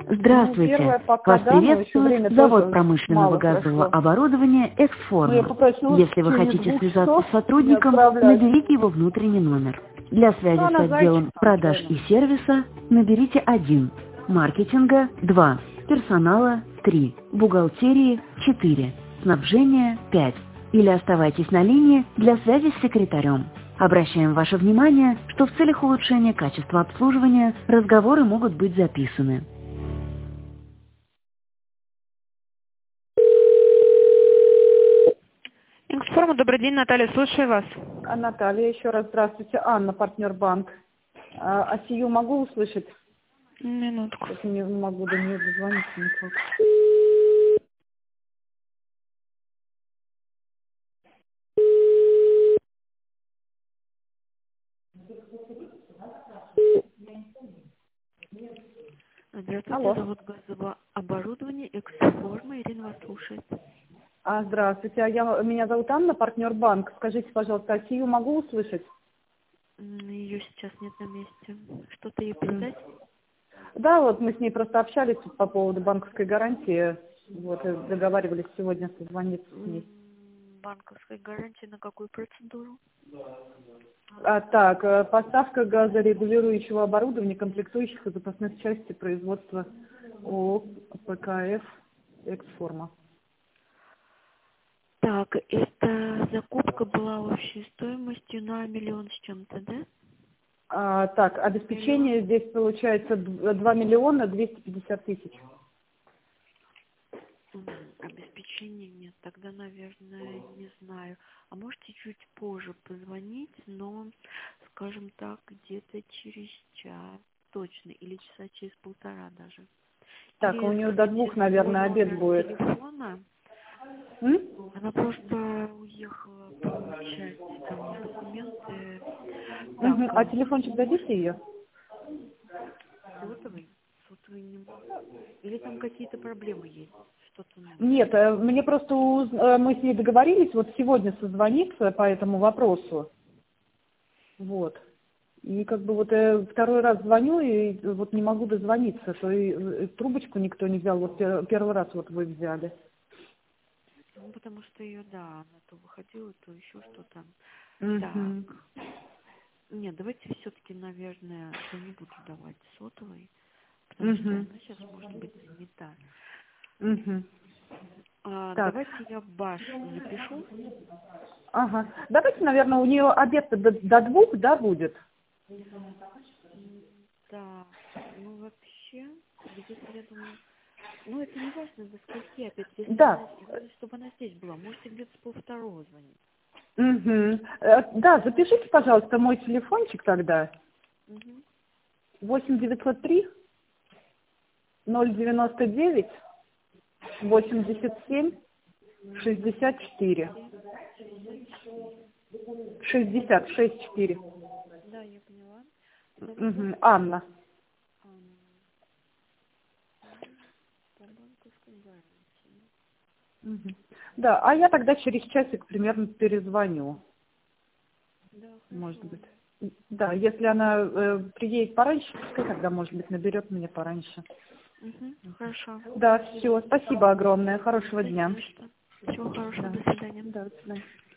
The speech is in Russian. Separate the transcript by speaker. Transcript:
Speaker 1: Здравствуйте. Вас приветствует завод промышленного газового оборудования «Эксформа». Если вы хотите связаться с сотрудником, наберите его внутренний номер. Для связи с отделом продаж и сервиса наберите 1, маркетинга 2, персонала 3, бухгалтерии 4, снабжения 5. Или оставайтесь на линии для связи с секретарем. Обращаем ваше внимание, что в целях улучшения качества обслуживания разговоры могут быть записаны.
Speaker 2: Эксформа, добрый день, Наталья, слушаю вас.
Speaker 3: Наталья, еще раз здравствуйте. Анна, партнер банк. Асию могу услышать?
Speaker 2: Минутку.
Speaker 3: Не могу до нее дозвониться никак.
Speaker 4: Здравствуйте,
Speaker 3: Алло.
Speaker 4: завод газового оборудования «Эксформа». Ирина вас слушает.
Speaker 3: Здравствуйте, меня зовут Анна, партнер банк. Скажите, пожалуйста, Асию могу услышать?
Speaker 4: Ее сейчас нет на месте. Что-то ей передать?
Speaker 3: Да, вот мы с ней просто общались по поводу банковской гарантии. Вот, и договаривались сегодня созвониться с ней.
Speaker 4: Банковской гарантии на какую процедуру?
Speaker 3: Так, поставка газорегулирующего оборудования, комплектующих и запасных частей производства ООО ПКФ «Эксформа».
Speaker 4: Так, эта закупка была общей стоимостью на 1 миллион с чем-то, да?
Speaker 3: Так, обеспечение здесь получается 2 миллиона 250 тысяч.
Speaker 4: Обеспечения нет, тогда, наверное, не знаю. А можете чуть позже позвонить, но, скажем так, где-то через час точно, или часа через полтора даже.
Speaker 3: Так,
Speaker 4: или
Speaker 3: у нее до 2, наверное, обед будет.
Speaker 4: Телефона. Она просто уехала получать там документы. Так,
Speaker 3: А телефончик дадите ее?
Speaker 4: Сотовый не могу. Или там какие-то проблемы есть? Что-то нужно?
Speaker 3: Нет, мне просто мы с ней договорились вот сегодня созвониться по этому вопросу. Вот. И как бы вот второй раз звоню, и вот не могу дозвониться, то и трубочку никто не взял, вот первый раз вот вы взяли.
Speaker 4: Ну, потому что ее, да, она то выходила, то еще что-то. Так. Нет, давайте все-таки, наверное, я не буду давать сотовый, потому что она сейчас может быть занята. Давайте я ваш запишу.
Speaker 3: Ага. Давайте, наверное, у нее обед до 2, да, будет?
Speaker 4: Да, ну вообще, где-то, я думаю, ну это не важно, до скольки опять, если
Speaker 3: Да.
Speaker 4: чтобы она здесь была, можете где-то с 1:30 звонить.
Speaker 3: Да, запишите, пожалуйста, мой телефончик тогда. 8-903 099 87 64. 64.
Speaker 4: Да, я поняла.
Speaker 3: Анна.
Speaker 4: По банковской гарантии.
Speaker 3: Да, а я тогда через часик примерно перезвоню.
Speaker 4: Да,
Speaker 3: может быть. Да, если она приедет пораньше, пускай тогда, может быть, наберет меня пораньше.
Speaker 4: Хорошо.
Speaker 3: Да, все, спасибо огромное, хорошего дня.
Speaker 4: Всего хорошего,
Speaker 3: Да.
Speaker 4: до свидания.
Speaker 3: Да, до свидания.